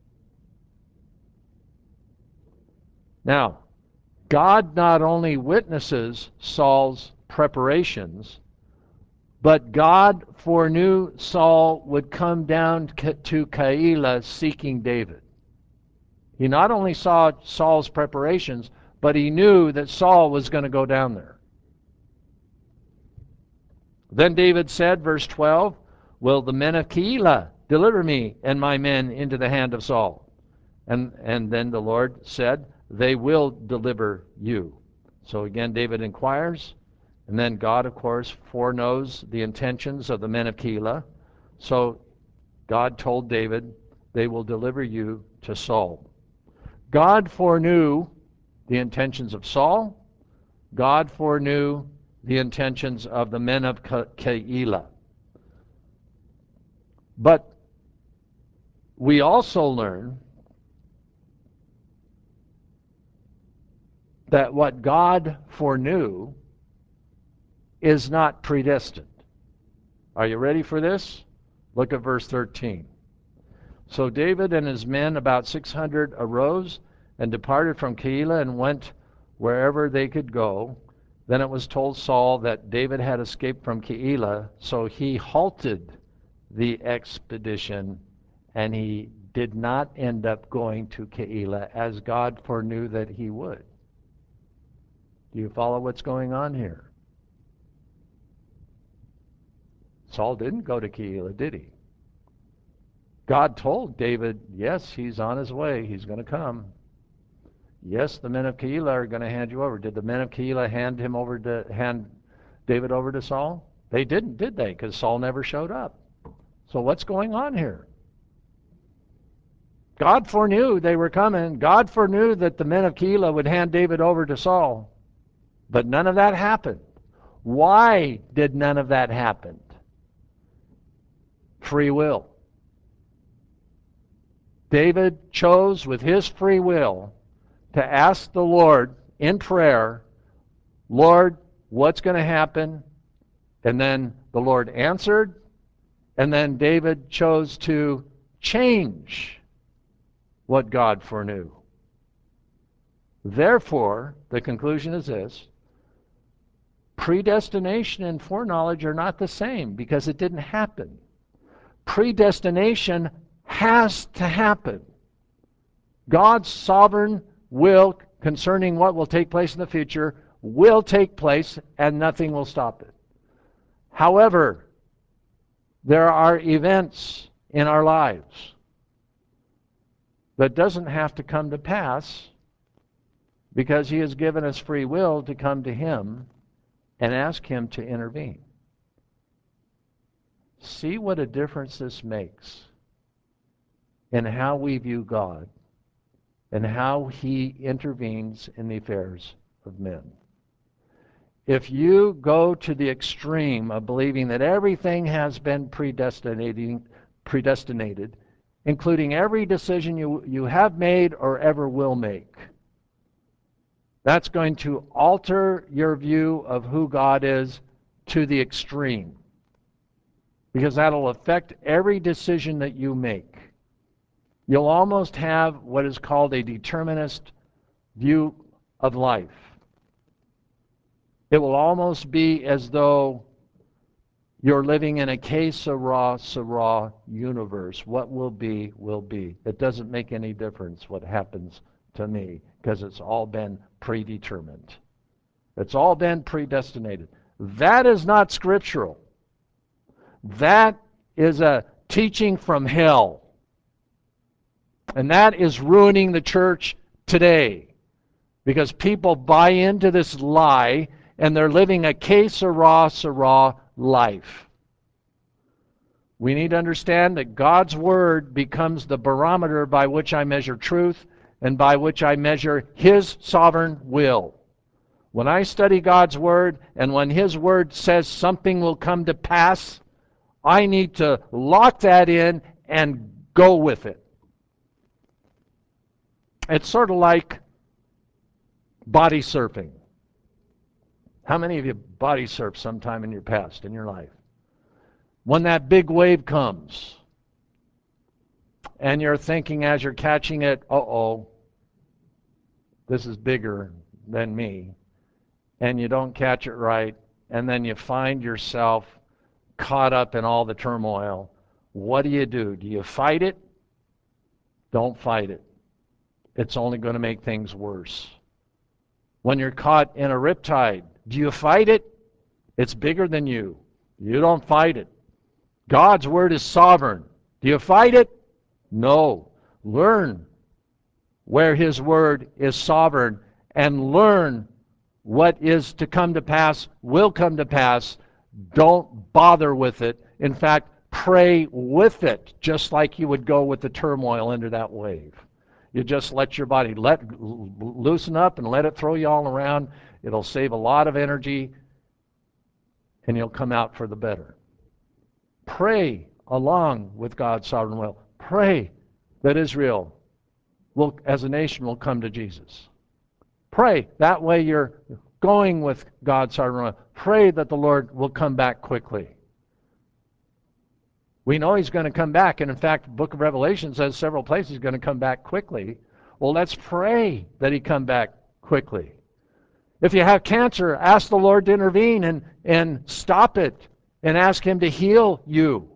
Now, God not only witnesses Saul's preparations, but God foreknew Saul would come down to Keilah seeking David. He not only saw Saul's preparations, but he knew that Saul was going to go down there. Then David said, verse twelve, will the men of Keilah deliver me and my men into the hand of Saul? And, and then the Lord said, they will deliver you. So again, David inquires, and then God, of course, foreknows the intentions of the men of Keilah. So God told David, they will deliver you to Saul. God foreknew the intentions of Saul. God foreknew the intentions of the men of Keilah. But we also learn that what God foreknew is not predestined. Are you ready for this? Look at verse thirteen. So David and his men, about six hundred, arose and departed from Keilah and went wherever they could go. Then it was told Saul that David had escaped from Keilah, so he halted the expedition, and he did not end up going to Keilah as God foreknew that he would. Do you follow what's going on here? Saul didn't go to Keilah, did he? God told David, yes, he's on his way. He's going to come. Yes, the men of Keilah are going to hand you over. Did the men of Keilah hand him over to hand David over to Saul? They didn't, did they? Because Saul never showed up. So what's going on here? God foreknew they were coming. God foreknew that the men of Keilah would hand David over to Saul. But none of that happened. Why did none of that happen? Free will. David chose with his free will to ask the Lord in prayer, Lord, what's going to happen? And then the Lord answered, and then David chose to change what God foreknew. Therefore, the conclusion is this: predestination and foreknowledge are not the same because it didn't happen. Predestination has to happen. God's sovereign will concerning what will take place in the future will take place, and nothing will stop it. However, there are events in our lives that doesn't have to come to pass because He has given us free will to come to Him and ask Him to intervene. See what a difference this makes in how we view God and how He intervenes in the affairs of men. If you go to the extreme of believing that everything has been predestinating, predestinated, including every decision you, you have made or ever will make, that's going to alter your view of who God is to the extreme, because that'll affect every decision that you make. You'll almost have what is called a determinist view of life. It will almost be as though you're living in a que sera, sera universe. What will be, will be. It doesn't make any difference what happens to me because it's all been predetermined. It's all been predestinated. That is not scriptural. That is a teaching from hell. And that is ruining the church today because people buy into this lie and they're living a que sera, sera life. We need to understand that God's Word becomes the barometer by which I measure truth and by which I measure His sovereign will. When I study God's Word and when His Word says something will come to pass, I need to lock that in and go with it. It's sort of like body surfing. How many of you body surfed sometime in your past, in your life? When that big wave comes, and you're thinking as you're catching it, uh-oh, this is bigger than me, and you don't catch it right, and then you find yourself caught up in all the turmoil. What do you do? Do you fight it? Don't fight it. It's only going to make things worse. When you're caught in a riptide, do you fight it? It's bigger than you. You don't fight it. God's word is sovereign. Do you fight it? No. Learn where his word is sovereign and learn what is to come to pass will come to pass. Don't bother with it. In fact, pray with it, just like you would go with the turmoil under that wave. You just let your body let loosen up and let it throw you all around. It'll save a lot of energy, and you'll come out for the better. Pray along with God's sovereign will. Pray that Israel will, as a nation, will come to Jesus. Pray. That way you're going with God's sovereign will. Pray that the Lord will come back quickly. We know he's going to come back, and in fact, the book of Revelation says several places he's going to come back quickly. Well, let's pray that he come back quickly. If you have cancer, ask the Lord to intervene and, and stop it, and ask him to heal you.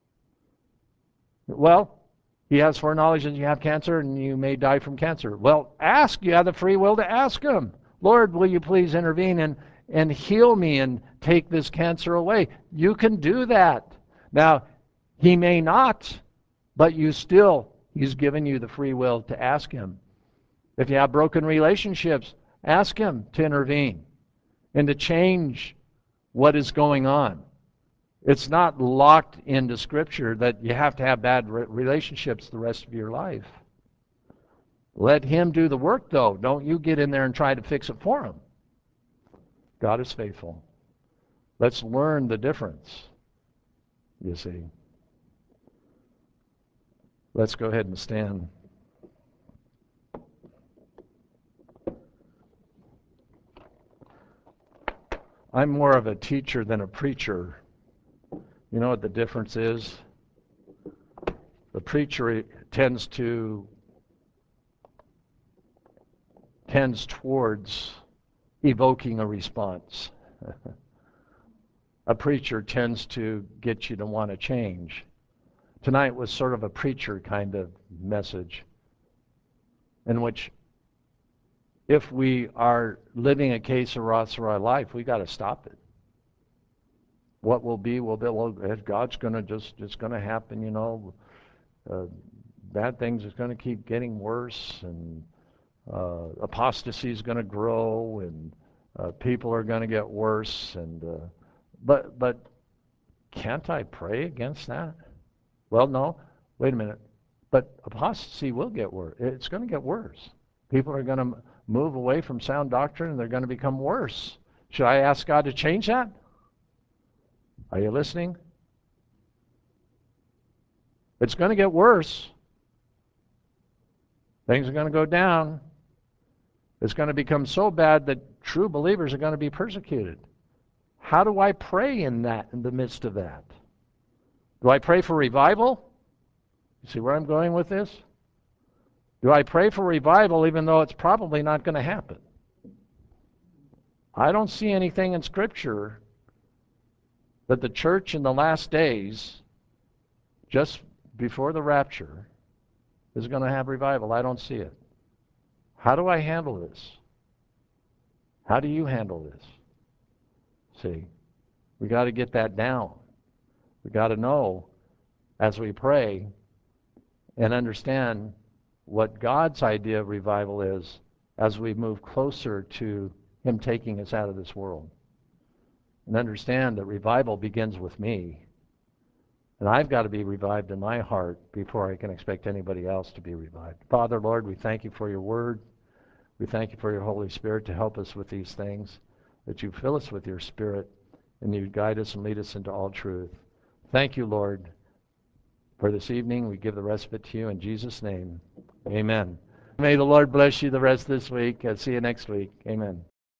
Well, he has foreknowledge that you have cancer and you may die from cancer. Well, ask. You have the free will to ask him. Lord, will you please intervene and, and heal me and take this cancer away? You can do that. Now, he may not, but you still, he's given you the free will to ask him. If you have broken relationships, ask him to intervene and to change what is going on. It's not locked into Scripture that you have to have bad relationships the rest of your life. Let him do the work, though. Don't you get in there and try to fix it for him. God is faithful. Let's learn the difference, you see. Let's go ahead and stand. I'm more of a teacher than a preacher. You know what the difference is? The preacher tends to tends towards evoking a response. A preacher tends to get you to want to change. Tonight was sort of a preacher kind of message, in which if we are living a case of Ratsuri life, we got to stop it. What will be, will be. Well, God's going to just, it's going to happen, you know. Uh, bad things is going to keep getting worse, and uh, apostasy is going to grow, and uh, people are going to get worse. And uh, but but can't I pray against that? Well, no. Wait a minute. But apostasy will get worse. It's going to get worse. People are going to move away from sound doctrine, and they're going to become worse. Should I ask God to change that? Are you listening? It's going to get worse. Things are going to go down. It's going to become so bad that true believers are going to be persecuted. How do I pray in that, in the midst of that? Do I pray for revival? You see where I'm going with this? Do I pray for revival even though it's probably not going to happen? I don't see anything in Scripture that the church in the last days, just before the rapture, is going to have revival. I don't see it. How do I handle this? How do you handle this? See, we got to get that down. We got to know as we pray and understand what God's idea of revival is as we move closer to him taking us out of this world. And understand that revival begins with me. And I've got to be revived in my heart before I can expect anybody else to be revived. Father, Lord, we thank you for your word. We thank you for your Holy Spirit to help us with these things, that you fill us with your Spirit, and you guide us and lead us into all truth. Thank you, Lord, for this evening. We give the rest of it to you in Jesus' name. Amen. May the Lord bless you the rest of this week. I'll see you next week. Amen.